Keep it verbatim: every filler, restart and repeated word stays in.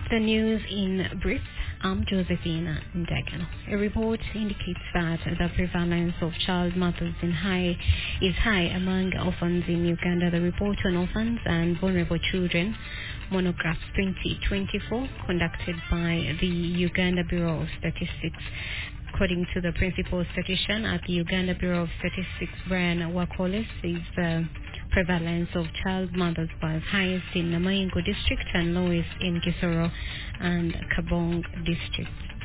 The news in brief. I'm Josephina Ndegano. A report indicates that the prevalence of child mothers in high is high among orphans in Uganda. The report on orphans and vulnerable children, Monograph twenty twenty-four, conducted by the Uganda Bureau of Statistics. According to the principal statistician at the Uganda Bureau of Statistics, Brian Wakoles, is the prevalence of child mothers was highest in Namayingo district and lowest in Kisoro and Kabong district.